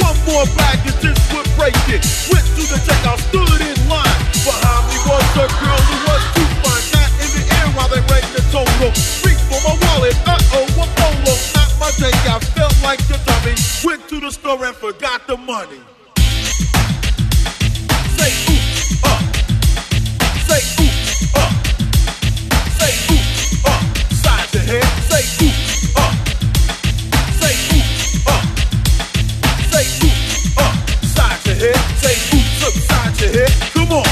One more bag and this would break it. Went to the checkout, stood in line. Behind me was a girl who was too fine. Got in the air while they rang the total. Reached for my wallet, uh-oh, a polo. Not my takeout, felt like the dummy. Went to the store and forgot the money. Say oops, say oops, say oops, side to head. Say oops, say oops, say oops, side to head. Say oops, upside your head. Come on.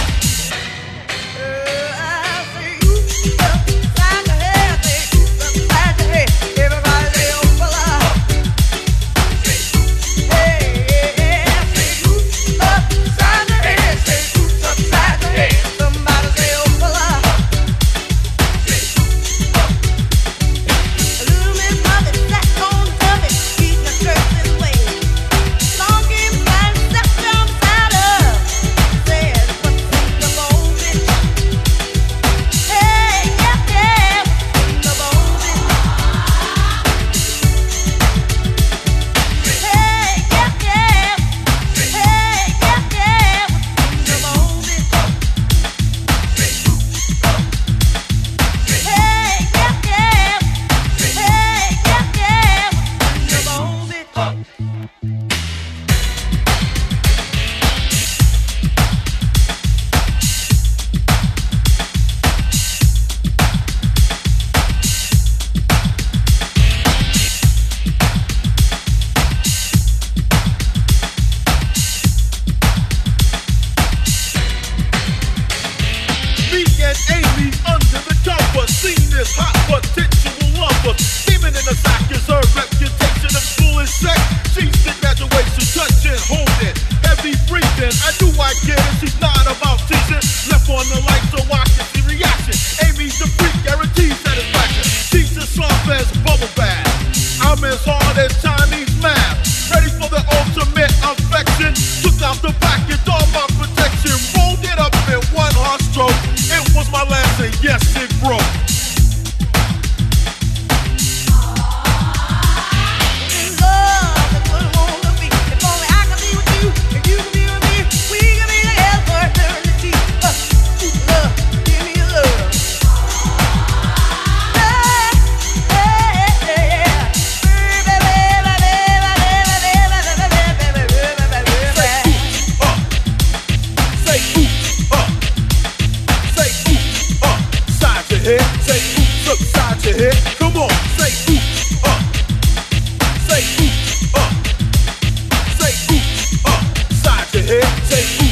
Amy under the cover, seen as hot potential lover. Demon in the sack is her reputation of school and sex. She's the graduation, touching, holding, heavy breathing. I knew I'd get it, she's not about teasing. Left on the light so I can see reaction. Amy's the freak, guaranteed satisfaction. She's as soft as bubble bath. I'm as hard as Chinese math. Ready for the ultimate affection. Took out the package, all my protection. Rolled it up in one hard stroke. It was my last and yes, it broke. Say oops, upside your head. Come on, say oops, say oops, say oops, side your head. Say oops.